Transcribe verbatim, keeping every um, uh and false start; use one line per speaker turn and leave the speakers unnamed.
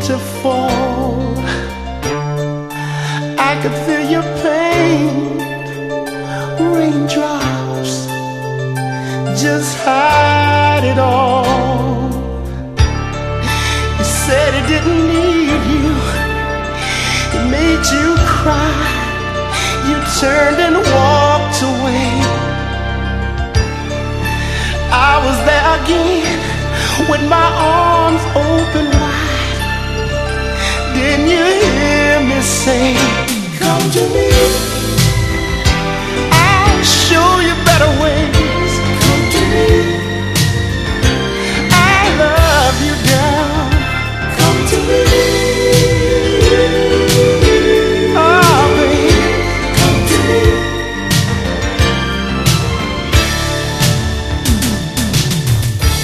to fall. I could feel your pain, raindrops just hide it all. You said he didn't need you, he made you cry. You turned and walked away. I was there again with my arms open wide. Didn't you hear me say, come to me?